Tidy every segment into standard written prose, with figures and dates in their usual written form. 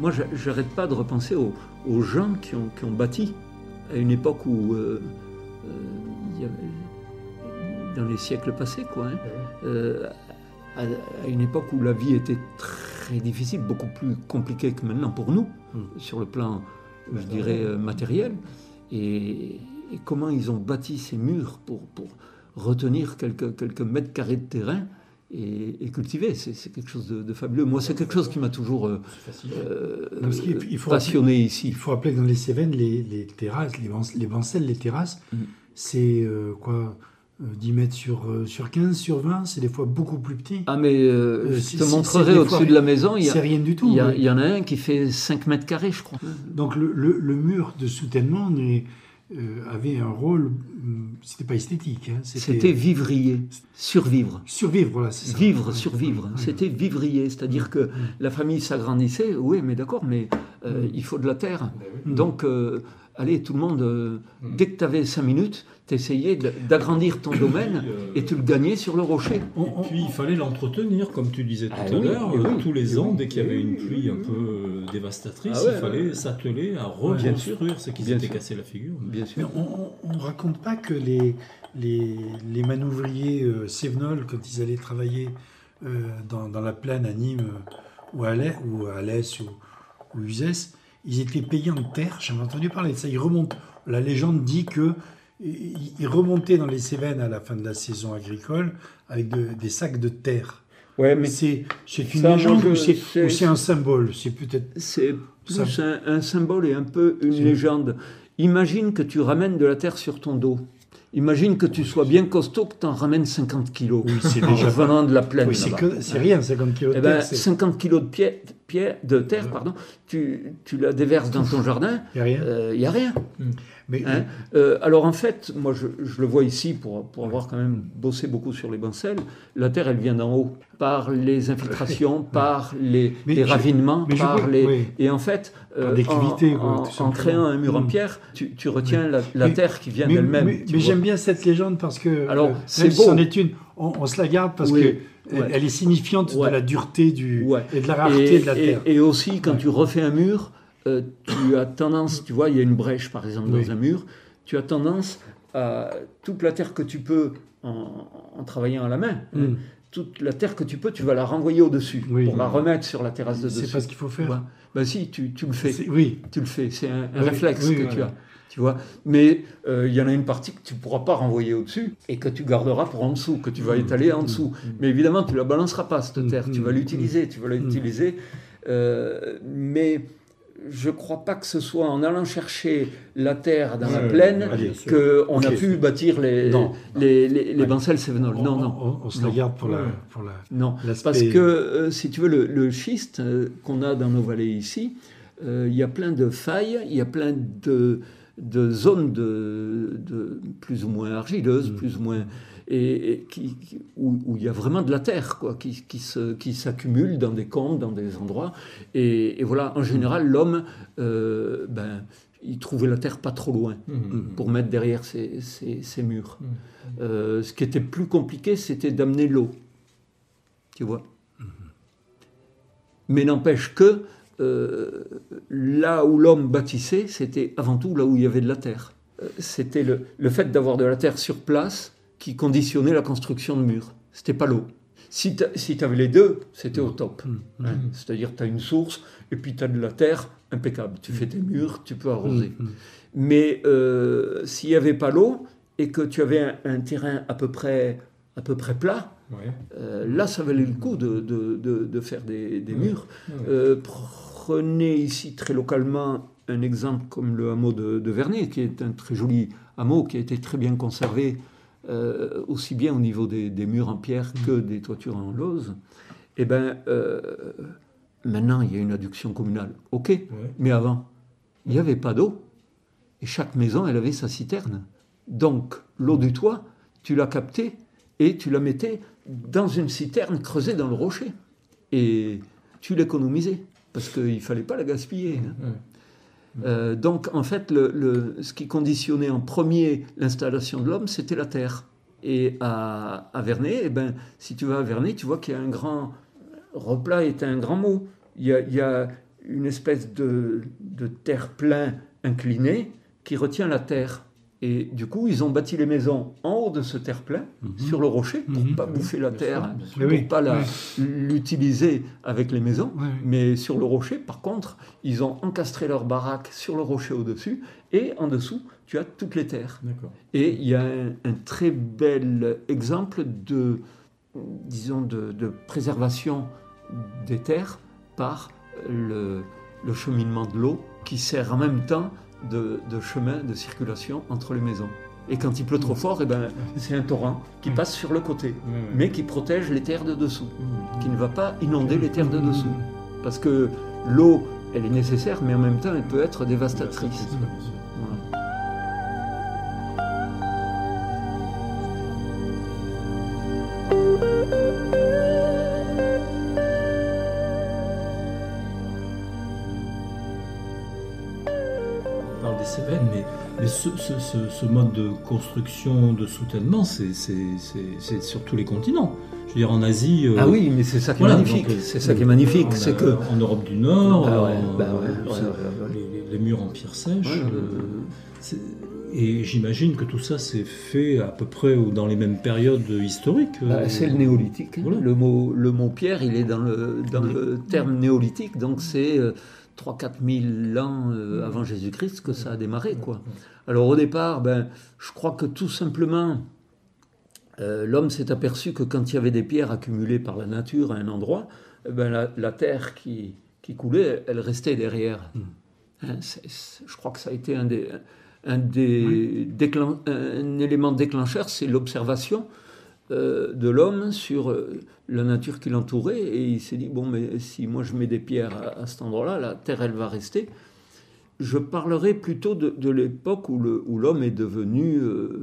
moi, j'arrête pas de repenser aux gens qui ont bâti à une époque où, il y avait, dans les siècles passés, quoi, à une époque où la vie était très difficile, beaucoup plus compliquée que maintenant pour nous, sur le plan, je dirais, matériel. Et comment ils ont bâti ces murs pour retenir quelques mètres carrés de terrain et cultiver. C'est quelque chose de fabuleux. Moi, c'est quelque chose qui m'a toujours passionné ici. Il faut rappeler que dans les Cévennes, les terrasses, les bancelles, les terrasses, c'est 10 mètres sur 15, sur 20, c'est des fois beaucoup plus petit. Ah, mais je te montrerai au-dessus de la maison, c'est rien du tout. Il y en a un qui fait 5 mètres carrés, je crois. Donc le mur de soutènement avait un rôle, c'était pas esthétique. C'était vivrier, survivre. Survivre, voilà, c'est ça. Survivre. C'était vivrier, c'est-à-dire que la famille s'agrandissait, oui, mais d'accord, mais il faut de la terre. Donc, allez, tout le monde, dès que tu avais 5 minutes, tu essayais d'agrandir ton domaine et tu le gagnais sur le rocher. Et puis, il fallait l'entretenir, comme tu disais tout à l'heure. Tous les ans, dès qu'il y avait une pluie un peu dévastatrice, il fallait s'atteler à reconstruire ce qui s'était cassé la figure. Bien sûr. Mais on ne raconte pas que les manouvriers cévenols, quand ils allaient travailler dans la plaine à Nîmes ou à Alès ou Uzès, ils étaient payés en terre. J'avais entendu parler de ça. Ils remontent. La légende dit qu'ils remontaient dans les Cévennes à la fin de la saison agricole avec des sacs de terre. Ouais, mais c'est une légende ou c'est un symbole? C'est plus un symbole et un peu une légende. Imagine que tu ramènes de la terre sur ton dos. Imagine que tu sois bien costaud, que tu en ramènes 50 kilos. Oui, c'est déjà venant de la plaine. Oui, c'est rien, 50 kilos de terre. 50 kilos de terre, pardon, tu la déverses dans ton jardin. Il n'y a rien. Mais, alors en fait, moi je le vois ici pour avoir quand même bossé beaucoup sur les bancelles. La terre, elle vient d'en haut, par les infiltrations, par les ravinements, et en fait, en créant un mur en pierre, tu retiens la terre qui vient d'elle-même. Mais j'aime bien cette légende parce que alors, c'est beau. C'en est une. On se la garde parce que elle est signifiante de la dureté et de la rareté de la terre. Et aussi, quand tu refais un mur, tu as tendance, tu vois, il y a une brèche par exemple dans un mur, tu as tendance à toute la terre que tu peux en travaillant à la main, toute la terre que tu peux, tu vas la renvoyer au-dessus pour la remettre sur la terrasse de dessus. C'est pas ce qu'il faut faire. Ben si, tu le fais. Tu le fais, c'est un réflexe que tu as. Tu vois, mais il y en a une partie que tu ne pourras pas renvoyer au-dessus et que tu garderas pour en dessous, que tu vas étaler en dessous. Mais évidemment, tu ne la balanceras pas, cette terre. Tu vas l'utiliser, mais je ne crois pas que ce soit en allant chercher la terre dans la plaine qu'on a pu bâtir les bancelles cévenols. Non. On se la garde pour la. Non, parce que si tu veux, le schiste qu'on a dans nos vallées ici, il y a plein de failles, il y a plein de zones de plus ou moins argileuses, plus ou moins, où il y a vraiment de la terre, quoi, qui s'accumule dans des combes, dans des endroits. Et voilà, en général, l'homme, il trouvait la terre pas trop loin pour mettre derrière ces murs. Ce qui était plus compliqué, c'était d'amener l'eau, tu vois. Mais n'empêche que là où l'homme bâtissait, c'était avant tout là où il y avait de la terre. C'était le fait d'avoir de la terre sur place qui conditionnait la construction de murs. C'était pas l'eau. Si tu avais les deux, c'était au top. C'est-à-dire tu as une source et puis tu as de la terre impeccable. Tu fais tes murs, tu peux arroser. Mais s'il n'y avait pas l'eau et que tu avais un terrain à peu près plat, là ça valait le coup de faire des murs. Prenez ici très localement un exemple comme le hameau de Vernet, qui est un très joli hameau qui a été très bien conservé, aussi bien au niveau des murs en pierre que des toitures en lauze. Et maintenant il y a une adduction communale, mais avant il n'y avait pas d'eau et chaque maison elle avait sa citerne. Donc l'eau du toit, tu la captais et tu la mettais dans une citerne creusée dans le rocher et tu l'économisais. Parce qu'il ne fallait pas la gaspiller. Donc, en fait, ce qui conditionnait en premier l'installation de l'homme, c'était la terre. Et à Vernet, si tu vas à Vernet, tu vois qu'il y a un grand... Replat est un grand mot. Il y a une espèce de terre-plein incliné qui retient la terre. Et du coup, ils ont bâti les maisons en haut de ce terre-plein, sur le rocher, pour ne pas bouffer la terre, pour ne pas l'utiliser avec les maisons. Mais sur le rocher, par contre, ils ont encastré leur baraque sur le rocher au-dessus, et en dessous, tu as toutes les terres. D'accord. Et il y a un très bel exemple de préservation des terres par le cheminement de l'eau qui sert en même temps de chemin de circulation entre les maisons. Et quand il pleut trop fort, c'est un torrent qui passe sur le côté, mais qui protège les terres de dessous, qui ne va pas inonder les terres de dessous. Parce que l'eau, elle est nécessaire, mais en même temps, elle peut être dévastatrice. Voilà. Des Cévennes, mais ce mode de construction, de soutènement, c'est sur tous les continents. Je veux dire, en Asie... Ah oui, mais c'est ça qui est magnifique. C'est ça qui est magnifique. C'est que... En Europe du Nord, les murs en pierre sèche. Et j'imagine que tout ça s'est fait à peu près dans les mêmes périodes historiques. C'est le néolithique. Voilà. Le mot pierre, il est dans le terme néolithique, donc c'est... 3-4 000 ans avant Jésus-Christ que ça a démarré, quoi. Alors au départ, je crois que tout simplement, l'homme s'est aperçu que quand il y avait des pierres accumulées par la nature à un endroit, la terre qui coulait, elle restait derrière. Je crois que ça a été un élément déclencheur, c'est l'observation de l'homme sur la nature qui l'entourait, et il s'est dit, bon, mais si moi je mets des pierres à cet endroit-là, la terre, elle va rester. Je parlerai plutôt de l'époque où l'homme est devenu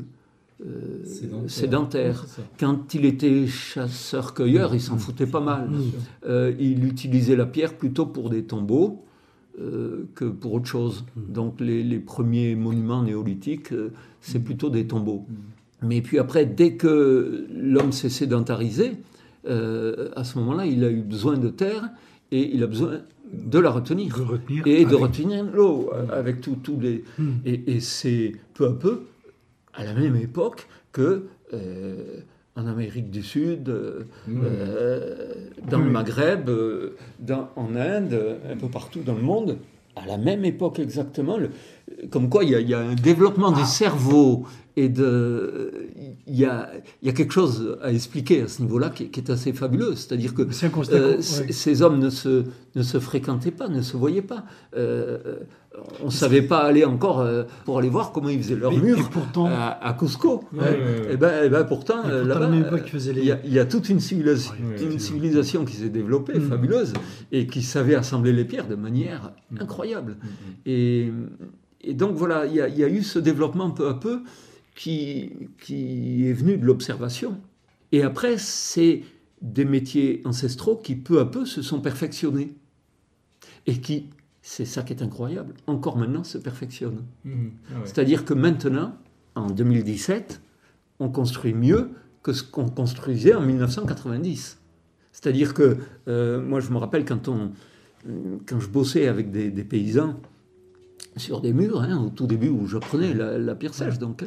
sédentaire. Quand il était chasseur-cueilleur, il s'en foutait pas mal. Il utilisait la pierre plutôt pour des tombeaux que pour autre chose. Donc les premiers monuments néolithiques, c'est plutôt des tombeaux. Mais puis après, dès que l'homme s'est sédentarisé, à ce moment-là, il a eu besoin de terre et il a besoin de la retenir. De retenir l'eau avec tous les... Et c'est peu à peu, à la même époque que en Amérique du Sud, dans le Maghreb, en Inde, un peu partout dans le monde, à la même époque exactement, comme quoi il y a un développement du cerveau et il y a quelque chose à expliquer à ce niveau-là qui est assez fabuleux. C'est-à-dire que ces hommes ne se fréquentaient pas, ne se voyaient pas. On ne savait pas aller encore pour aller voir comment ils faisaient leurs murs à Cusco. Pourtant, là-bas, il y a toute une civilisation qui s'est développée, fabuleuse, et qui savait assembler les pierres de manière incroyable. Et donc voilà, il y a eu ce développement peu à peu qui est venu de l'observation. Et après, c'est des métiers ancestraux qui peu à peu se sont perfectionnés. Et qui, c'est ça qui est incroyable, encore maintenant se perfectionnent. C'est-à-dire que maintenant, en 2017, on construit mieux que ce qu'on construisait en 1990. C'est-à-dire que, moi je me rappelle quand je bossais avec des paysans sur des murs, au tout début où j'apprenais la pierre sèche, donc,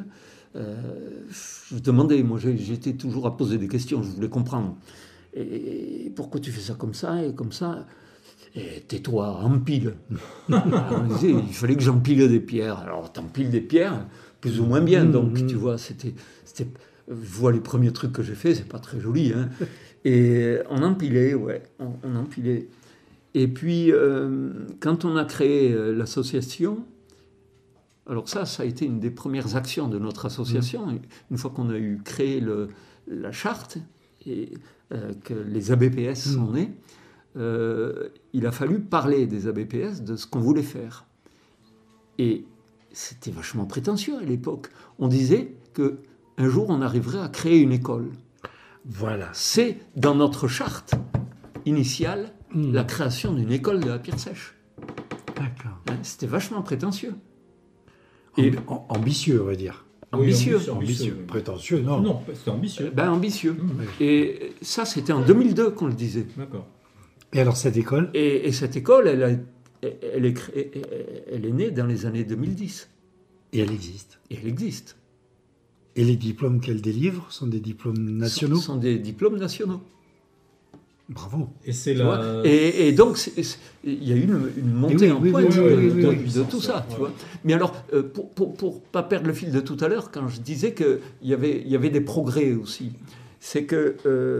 je demandais, moi j'étais toujours à poser des questions, je voulais comprendre. Et pourquoi tu fais ça comme ça et comme ça? Et tais-toi, empile. On disait, il fallait que j'empile des pierres. Alors t'empiles des pierres, plus ou moins bien, donc tu vois, c'était je vois les premiers trucs que j'ai fait, c'est pas très joli, Et on empilait, on empilait. Et puis, quand on a créé l'association, alors ça a été une des premières actions de notre association. Une fois qu'on a eu créé la charte et que les ABPS sont nés, il a fallu parler des ABPS, de ce qu'on voulait faire. Et c'était vachement prétentieux à l'époque. On disait qu'un jour, on arriverait à créer une école. Voilà. C'est dans notre charte initiale la création d'une école de la pierre sèche. D'accord. C'était vachement prétentieux. Ambitieux, on va dire. Ambitieux. Prétentieux, non. Non, c'était ambitieux. Ambitieux. Et ça, c'était en 2002 qu'on le disait. D'accord. Et alors cette école et cette école, elle est née dans les années 2010. Et elle existe. Et elle existe. Et les diplômes qu'elle délivre sont des diplômes nationaux. Sont des diplômes nationaux. Bravo. Et c'est et donc, il y a eu une montée en pointe de tout ça. Tu vois. Mais alors, pour pas perdre le fil de tout à l'heure, quand je disais qu'il y avait des progrès aussi, c'est que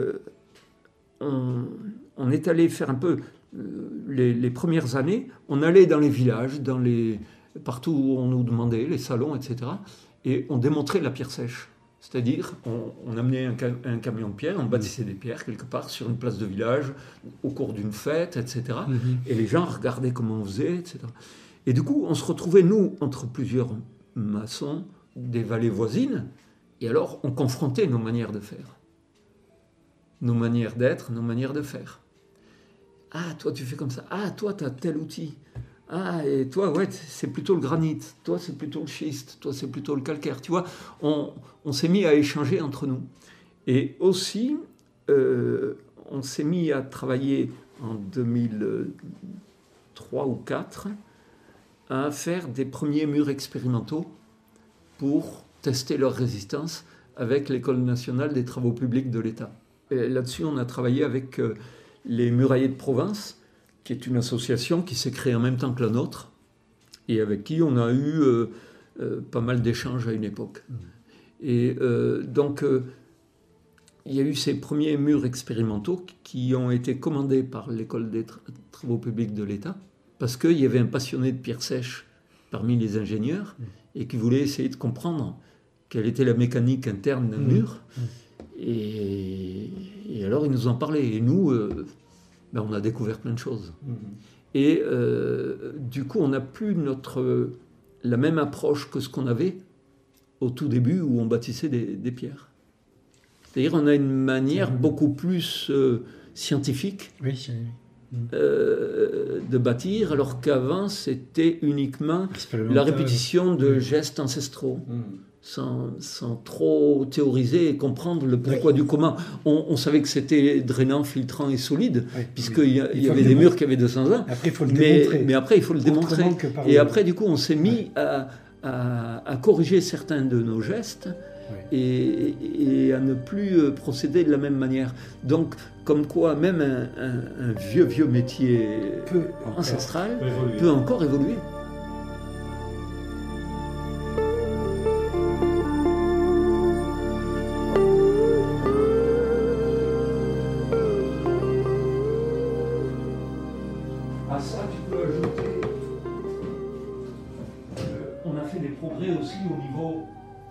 on est allé faire un peu les premières années, on allait dans les villages, partout où on nous demandait, les salons, etc., et on démontrait la pierre sèche. C'est-à-dire, on amenait un camion de pierre, on bâtissait des pierres quelque part sur une place de village, au cours d'une fête, etc. Et les gens regardaient comment on faisait, etc. Et du coup, on se retrouvait, nous, entre plusieurs maçons des vallées voisines, et alors on confrontait nos manières de faire, nos manières d'être, nos manières de faire. Ah, toi, tu fais comme ça. Ah, toi, tu as tel outil. Ah, et toi, ouais, c'est plutôt le granit. Toi, c'est plutôt le schiste. Toi, c'est plutôt le calcaire. Tu vois, on s'est mis à échanger entre nous. Et aussi, on s'est mis à travailler en 2003 ou 2004 à faire des premiers murs expérimentaux pour tester leur résistance avec l'École nationale des travaux publics de l'État. Et là-dessus, on a travaillé avec les Muraillers de Provence, qui est une association qui s'est créée en même temps que la nôtre, et avec qui on a eu pas mal d'échanges à une époque. Et donc, il y a eu ces premiers murs expérimentaux qui ont été commandés par l'École des travaux publics de l'État, parce qu'il y avait un passionné de pierre sèche parmi les ingénieurs, et qui voulait essayer de comprendre quelle était la mécanique interne d'un mur. Et alors, ils nous en parlaient. Et nous, on a découvert plein de choses. Et du coup, on n'a plus la même approche que ce qu'on avait au tout début où on bâtissait des pierres. C'est-à-dire on a une manière beaucoup plus scientifique de bâtir, alors qu'avant, c'était uniquement la répétition de gestes ancestraux. Sans trop théoriser et comprendre le pourquoi du comment. On savait que c'était drainant, filtrant et solide, puisqu'il y avait des murs qui avaient 200 ans. Après, il faut le démontrer. Mais après, il faut le démontrer. Et après, du coup, on s'est mis à corriger certains de nos gestes et à ne plus procéder de la même manière. Donc, comme quoi, même un vieux métier ancestral peut encore évoluer. Aussi au niveau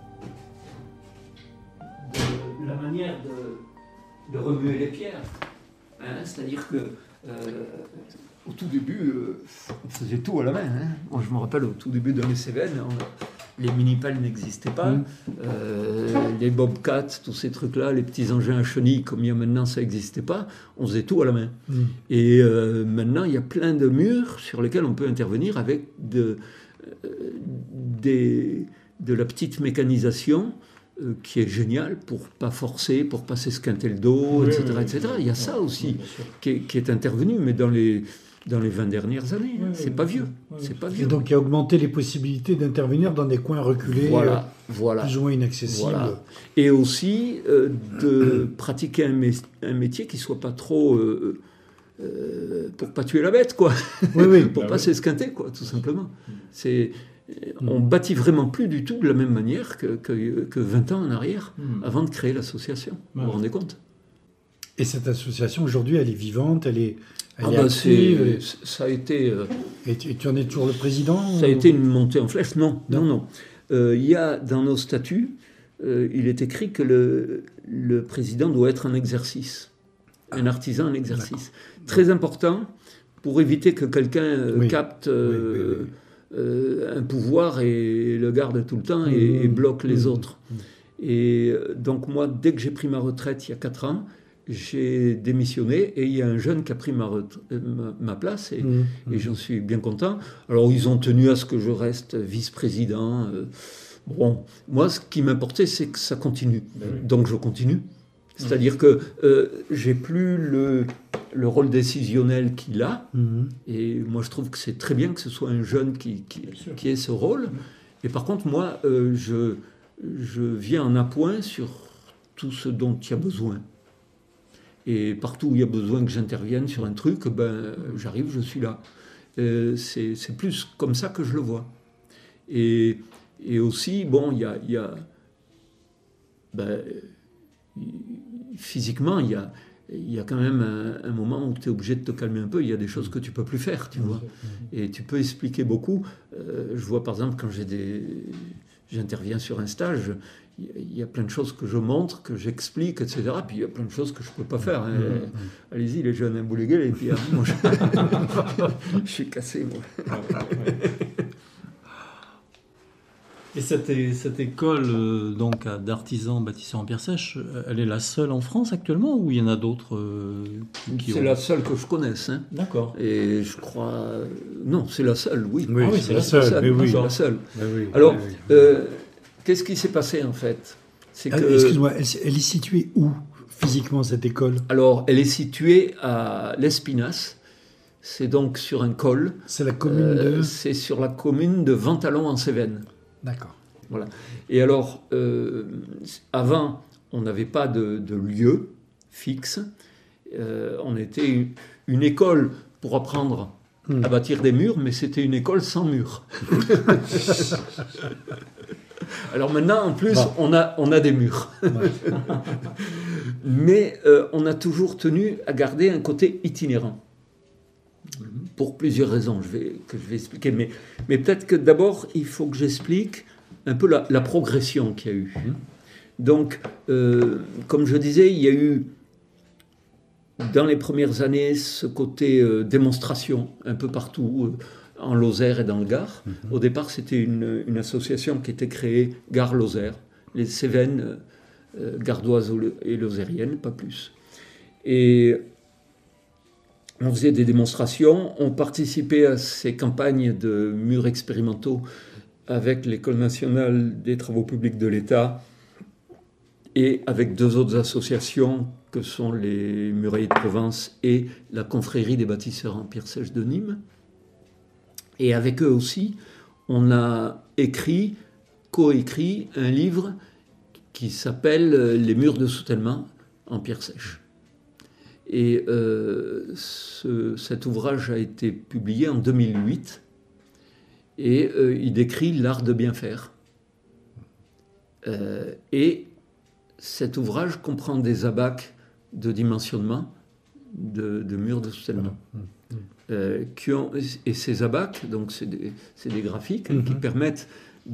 de la manière de remuer les pierres. C'est-à-dire que au tout début, on faisait tout à la main. Moi, je me rappelle, au tout début dans les Cévennes, les mini-pelles n'existaient pas. Les bobcats, tous ces trucs-là, les petits engins à chenilles, comme il y a maintenant, ça n'existait pas. On faisait tout à la main. Et maintenant, il y a plein de murs sur lesquels on peut intervenir avec de la petite mécanisation qui est géniale pour pas forcer, pour pas s'esquinter le dos, etc., etc. Il y a ça aussi qui est intervenu, mais dans les 20 dernières années. C'est pas vieux. C'est pas vieux. Et donc, il a augmenté les possibilités d'intervenir dans des coins reculés, plus ou moins inaccessibles. Voilà. Et aussi de pratiquer un métier qui soit pas trop... pour pas tuer la bête, quoi. Pour pas s'esquinter, quoi, tout simplement. On bâtit vraiment plus du tout de la même manière que 20 ans en arrière, avant de créer l'association. Vous vous rendez compte? Et cette association, aujourd'hui, elle est vivante, elle est active. Ça a été... Et tu en es toujours le président? Ça a été une montée en flèche? Non. Il y a, dans nos statuts, il est écrit que le président doit être un exercice. Un artisan en exercice. Très important pour éviter que quelqu'un capte un pouvoir et le garde tout le temps et bloque les autres. Et donc moi, dès que j'ai pris ma retraite il y a 4 ans, j'ai démissionné et il y a un jeune qui a pris ma place et j'en suis bien content. Alors ils ont tenu à ce que je reste vice-président. Bon, moi ce qui m'importait c'est que ça continue. Donc je continue. C'est-à-dire que j'ai plus le rôle décisionnel qu'il a. Et moi, je trouve que c'est très bien que ce soit un jeune qui ait ce rôle. Et par contre, moi, je viens en appoint sur tout ce dont il y a besoin. Et partout où il y a besoin que j'intervienne sur un truc, j'arrive, je suis là. C'est plus comme ça que je le vois. Et aussi, bon, physiquement, il y a quand même un moment où tu es obligé de te calmer un peu. Il y a des choses que tu ne peux plus faire, tu vois. Et tu peux expliquer beaucoup. Je vois par exemple quand j'interviens sur un stage, il y a plein de choses que je montre, que j'explique, etc. Puis il y a plein de choses que je ne peux pas faire. Hein. Allez-y les jeunes, boulez gueule, et puis moi, je suis cassé, moi. Et cette école donc d'artisans bâtisseurs en pierre sèche, elle est la seule en France actuellement ou il y en a d'autres C'est la seule que je connaisse. Hein. D'accord. Et je crois... Non, c'est la seule, oui. Oui, c'est la seule. C'est la seule. Alors, qu'est-ce qui s'est passé en fait? Excuse-moi, elle est située où physiquement cette école? Alors, elle est située à l'Espinasse. C'est donc sur un col. C'est la commune de... C'est sur la commune de Ventalon en Cévennes. D'accord. Voilà. Et alors, avant, on n'avait pas de lieu fixe. On était une école pour apprendre à bâtir des murs, mais c'était une école sans murs. Alors maintenant, en plus, on a des murs. Mais on a toujours tenu à garder un côté itinérant. Pour plusieurs raisons que je vais expliquer. Mais peut-être que d'abord, il faut que j'explique un peu la progression qu'il y a eu. Donc, comme je disais, il y a eu, dans les premières années, ce côté démonstration un peu partout, en Lozère et dans le Gard. Au départ, c'était une association qui était créée Gard-Lozère, les Cévennes gardoises et lozériennes, pas plus. Et on faisait des démonstrations, on participait à ces campagnes de murs expérimentaux avec l'École nationale des travaux publics de l'État et avec deux autres associations que sont les Murailles de Provence et la Confrérie des bâtisseurs en pierre sèche de Nîmes. Et avec eux aussi, on a coécrit un livre qui s'appelle « Les murs de soutènement en pierre sèche ». Et cet ouvrage a été publié en 2008 et il décrit l'art de bien faire. Et cet ouvrage comprend des abacs de dimensionnement de murs de soutènement. Et ces abacs, donc c'est des graphiques qui permettent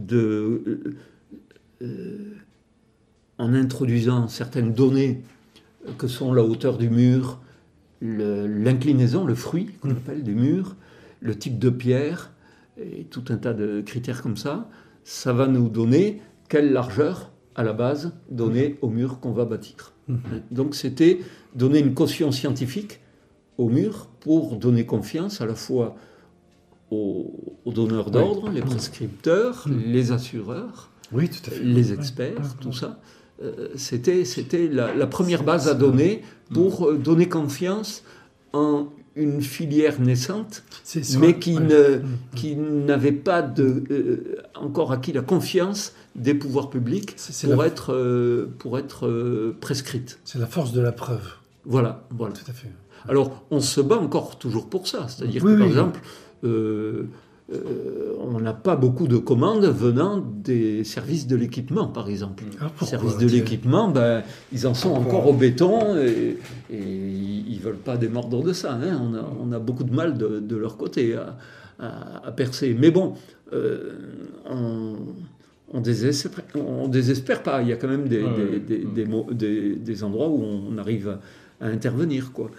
en introduisant certaines données que sont la hauteur du mur, l'inclinaison, le fruit qu'on appelle des murs, le type de pierre, et tout un tas de critères comme ça, ça va nous donner quelle largeur, à la base, donner au mur qu'on va bâtir. Donc c'était donner une caution scientifique au mur pour donner confiance à la fois aux donneurs d'ordre, les prescripteurs, les assureurs, oui, tout à fait. les experts, tout ça. C'était la première base à donner pour donner confiance en une filière naissante, mais qui n'avait pas encore acquis la confiance des pouvoirs publics pour être prescrite. C'est la force de la preuve. Voilà. Tout à fait. Alors, on se bat encore toujours pour ça. C'est-à-dire que, par exemple, on n'a pas beaucoup de commandes venant des services de l'équipement, par exemple. Les services de l'équipement, ils en sont encore au béton et ils ne veulent pas démordre de ça. Hein. On a beaucoup de mal de leur côté à percer. Mais bon, on désespère pas. Il y a quand même des endroits où on arrive à intervenir, quoi.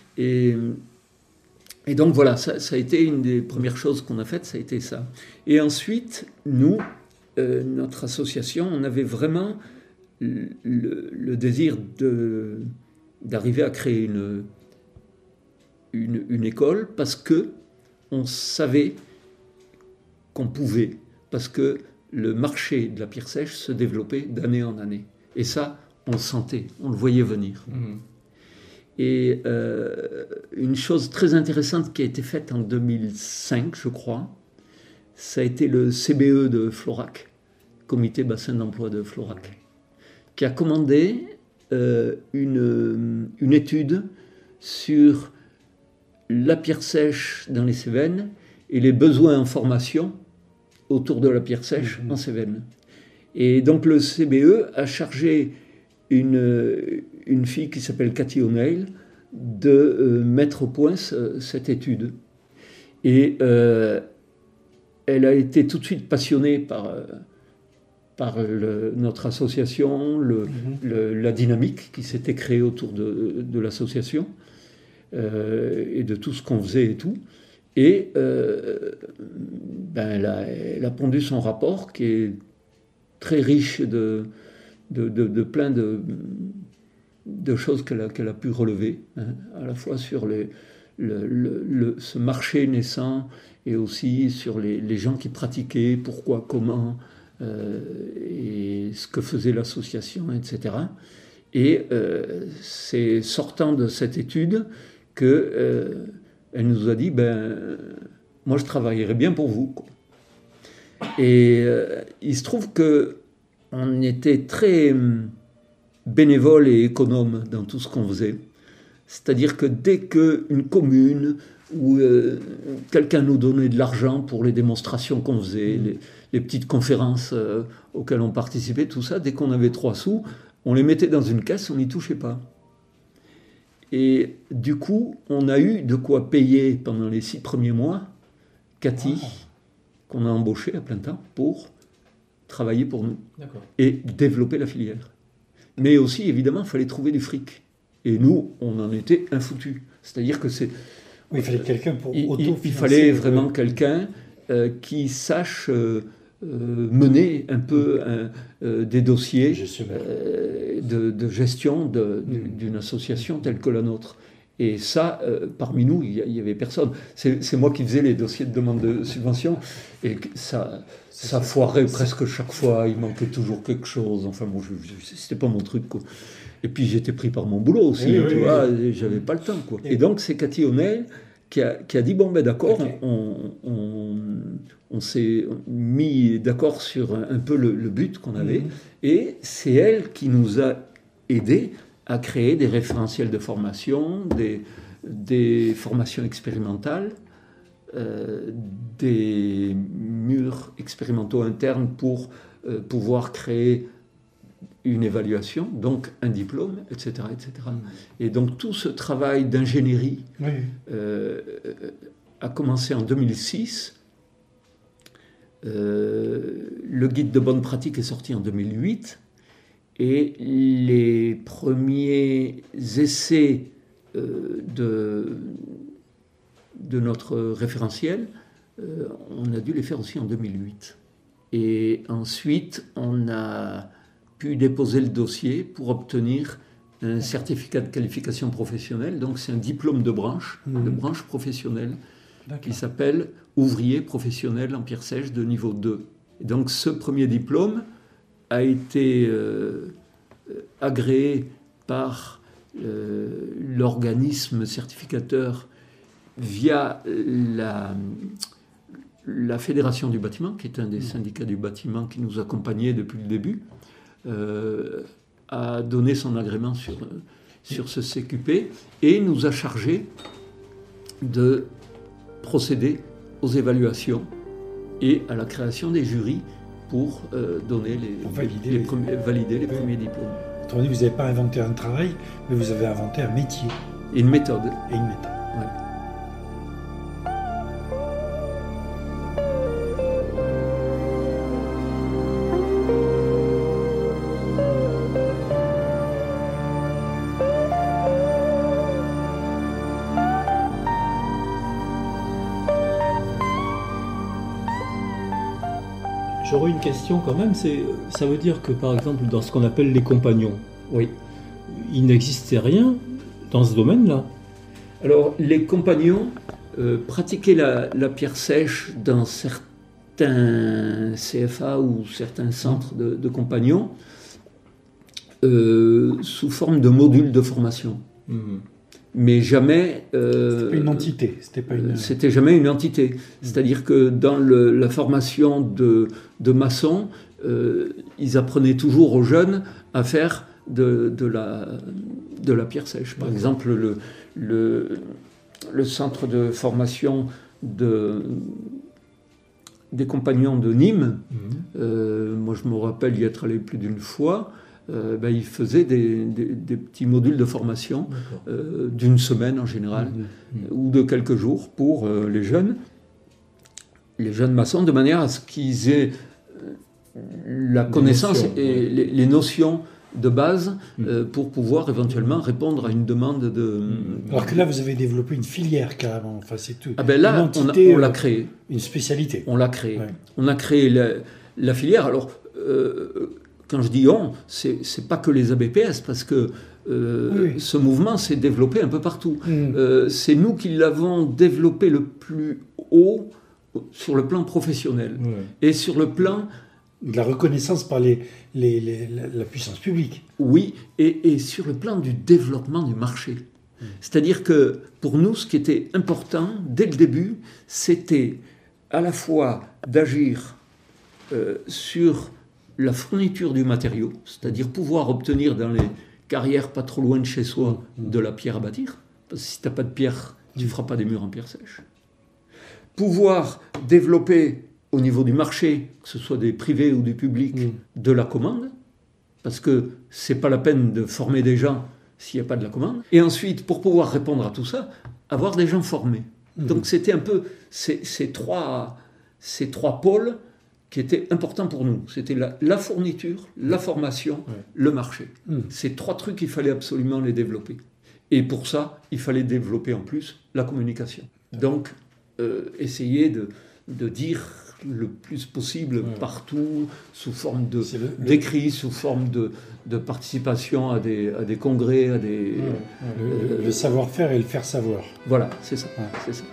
Et donc voilà, ça a été une des premières choses qu'on a faites, ça a été ça. Et ensuite, nous, notre association, on avait vraiment le désir d'arriver à créer une école parce que on savait qu'on pouvait, parce que le marché de la pierre sèche se développait d'année en année. Et ça, on le sentait, on le voyait venir. Et une chose très intéressante qui a été faite en 2005, je crois, ça a été le CBE de Florac, Comité Bassin d'Emploi de Florac, qui a commandé une étude sur la pierre sèche dans les Cévennes et les besoins en formation autour de la pierre sèche en Cévennes. Et donc le CBE a chargé une fille qui s'appelle Cathy O'Neill de mettre au point cette étude. Et elle a été tout de suite passionnée par notre association, la dynamique qui s'était créée autour de l'association et de tout ce qu'on faisait et tout. Et elle a pondu son rapport qui est très riche de plein de choses qu'elle a pu relever, hein, à la fois sur ce marché naissant et aussi sur les gens qui pratiquaient, pourquoi, comment, et ce que faisait l'association, etc. Et c'est sortant de cette étude qu'elle nous a dit, moi je travaillerai bien pour vous, quoi. Et il se trouve qu'on était très bénévole et économe dans tout ce qu'on faisait. C'est-à-dire que dès qu'une commune ou quelqu'un nous donnait de l'argent pour les démonstrations qu'on faisait, les petites conférences auxquelles on participait, tout ça, dès qu'on avait 3 sous, on les mettait dans une caisse, on n'y touchait pas. Et du coup, on a eu de quoi payer pendant les 6 premiers mois Cathy, qu'on a embauchée à plein temps pour travailler pour nous. D'accord. Et développer la filière. Mais aussi, évidemment, il fallait trouver du fric. Et nous, on en était infoutus. C'est-à-dire que c'est... Oui, il fallait quelqu'un pour autofinancer. Il fallait vraiment quelqu'un qui sache mener un peu des dossiers de gestion d'une association telle que la nôtre. Et ça, parmi nous, il n'y avait personne. C'est moi qui faisais les dossiers de demande de subvention. Et ça foirait presque chaque fois. Il manquait toujours quelque chose. Enfin, bon, c'était pas mon truc, quoi. Et puis, j'étais pris par mon boulot aussi. Tu vois, j'avais pas le temps, quoi. Et donc, c'est Cathy O'Neill qui a dit, bon, d'accord, on s'est mis d'accord sur un peu le but qu'on avait. Et c'est elle qui nous a aidés à créer des référentiels de formation, des formations expérimentales, des murs expérimentaux internes pour pouvoir créer une évaluation, donc un diplôme, etc. etc. Et donc tout ce travail d'ingénierie a commencé en 2006. Le guide de bonne pratique est sorti en 2008. Et les premiers essais de notre référentiel, on a dû les faire aussi en 2008. Et ensuite, on a pu déposer le dossier pour obtenir un certificat de qualification professionnelle. Donc c'est un diplôme de branche professionnelle, qui s'appelle ouvrier professionnel en pierre sèche de niveau 2. Et donc ce premier diplôme a été agréé par l'organisme certificateur via la Fédération du bâtiment, qui est un des syndicats du bâtiment qui nous accompagnait depuis le début, a donné son agrément sur ce CQP et nous a chargé de procéder aux évaluations et à la création des jurys pour valider les premiers diplômes. Autrement dit, vous n'avez pas inventé un travail, mais vous avez inventé un métier. Et une méthode. Ouais. J'aurais une question quand même, ça veut dire que par exemple dans ce qu'on appelle les compagnons, il n'existait rien dans ce domaine-là. Alors les compagnons pratiquaient la pierre sèche dans certains CFA ou certains centres de compagnons sous forme de modules de formation. mais jamais... C'était pas une entité. C'était jamais une entité. C'est-à-dire que dans la formation de maçons, ils apprenaient toujours aux jeunes à faire de la pierre sèche. Par exemple, le centre de formation des compagnons de Nîmes, moi je me rappelle y être allé plus d'une fois, ils faisaient des petits modules de formation d'une semaine en général, ou de quelques jours pour les jeunes maçons, de manière à ce qu'ils aient la connaissance et les notions de base pour pouvoir éventuellement répondre à une demande de... Alors que là, vous avez développé une filière carrément. Enfin, c'est tout. Ah ben là, entité, on l'a créé. Une spécialité. On l'a créé. Ouais. On a créé la filière. Alors, quand je dis on, c'est pas que les ABPS, parce que ce mouvement s'est développé un peu partout. C'est nous qui l'avons développé le plus haut sur le plan professionnel et sur le plan... De la reconnaissance par la puissance publique. Oui, et sur le plan du développement du marché. C'est-à-dire que pour nous, ce qui était important dès le début, c'était à la fois d'agir sur la fourniture du matériau, c'est-à-dire pouvoir obtenir dans les carrières pas trop loin de chez soi de la pierre à bâtir, parce que si tu n'as pas de pierre, tu ne feras pas des murs en pierre sèche. Pouvoir développer au niveau du marché, que ce soit des privés ou du public, de la commande, parce que c'est pas la peine de former des gens s'il n'y a pas de la commande. Et ensuite, pour pouvoir répondre à tout ça, avoir des gens formés. Donc c'était un peu ces trois pôles qui étaient importants pour nous. C'était la fourniture, la formation, le marché. Ces trois trucs, il fallait absolument les développer. Et pour ça, il fallait développer en plus la communication. Donc, essayer de dire le plus possible partout, sous forme d'écrits, sous forme de participation à des congrès, à des... Le savoir-faire et le faire savoir. Voilà, c'est ça. C'est ça.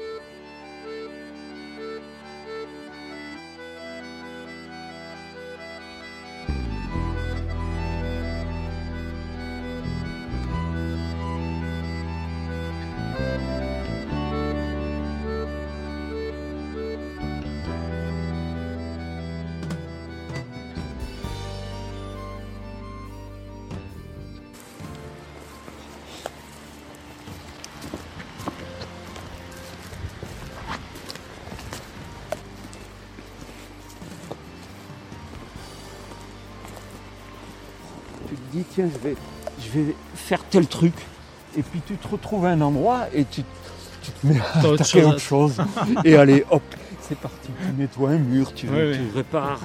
Dis tiens je vais faire tel truc et puis tu te retrouves à un endroit et tu te mets à attaquer autre chose et allez hop c'est parti, tu nettoies un mur, tu répares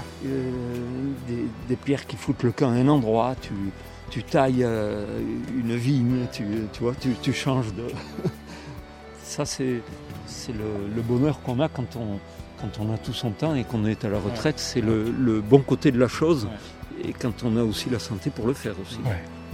des pierres qui foutent le camp à un endroit, tu tailles une vigne, tu vois, tu changes de... Ça c'est le bonheur qu'on a quand on a tout son temps et qu'on est à la retraite, c'est le bon côté de la chose. Et quand on a aussi la santé pour le faire aussi.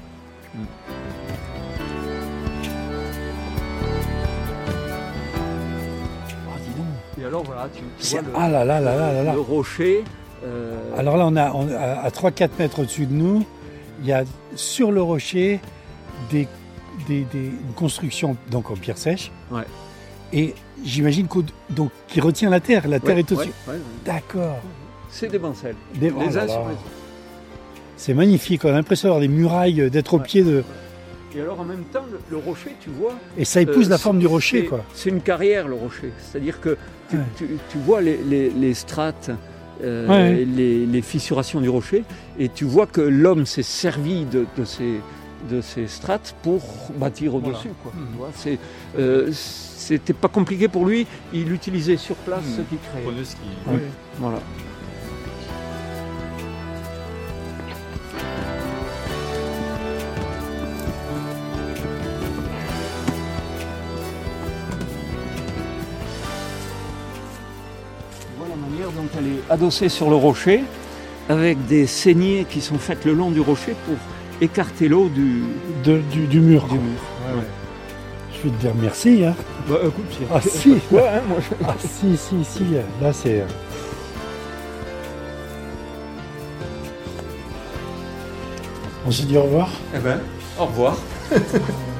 Dis donc. Et alors voilà, tu vois le rocher. Alors là, on a à 3-4 mètres au-dessus de nous, il y a sur le rocher une construction donc en pierre sèche. Et j'imagine qui retient la terre. La terre est au-dessus. D'accord. C'est des bancelles. Les uns sur les autres. C'est magnifique, on a l'impression d'avoir des murailles, d'être au pied de... Et alors en même temps, le rocher, tu vois... Et ça épouse la forme du rocher, quoi. C'est une carrière, le rocher. C'est-à-dire que tu vois les strates, les fissurations du rocher, et tu vois que l'homme s'est servi de ces strates pour bâtir au-dessus, quoi. Tu vois, c'était pas compliqué pour lui, il utilisait sur place ce qu'il créait. Voilà. Donc elle est adossée sur le rocher avec des saignées qui sont faites le long du rocher pour écarter l'eau du mur. Ouais. Je vais te dire merci. Hein. Bah écoute, si. Moi, si. Là c'est... On se dit au revoir. Au revoir.